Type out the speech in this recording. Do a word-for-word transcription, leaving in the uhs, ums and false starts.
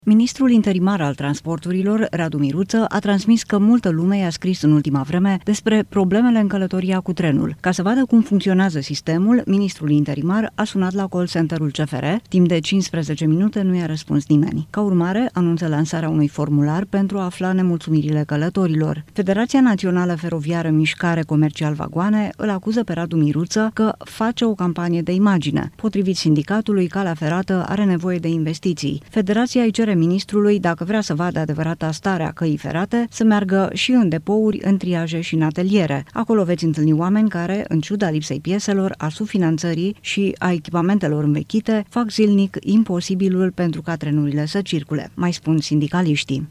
Ministrul interimar al transporturilor, Radu Miruță, a transmis că multă lume i-a scris în ultima vreme despre problemele în călătoria cu trenul. Ca să vadă cum funcționează sistemul, ministrul interimar a sunat la call center-ul C F R. Timp de cincisprezece minute nu i-a răspuns nimeni. Ca urmare, anunță lansarea unui formular pentru a afla nemulțumirile călătorilor. Federația Națională Feroviară Mișcare Comercial Vagoane îl acuză pe Radu Miruță că face o campanie de imagine. Potrivit sindicatului, calea ferată are nevoie de investiții. Federația îi cere ministrului, dacă vrea să vadă adevărata stare a căii ferate, să meargă și în depouri, în triaje și în ateliere. Acolo veți întâlni oameni care, în ciuda lipsei pieselor, a subfinanțării și a echipamentelor învechite, fac zilnic imposibilul pentru ca trenurile să circule, mai spun sindicaliștii.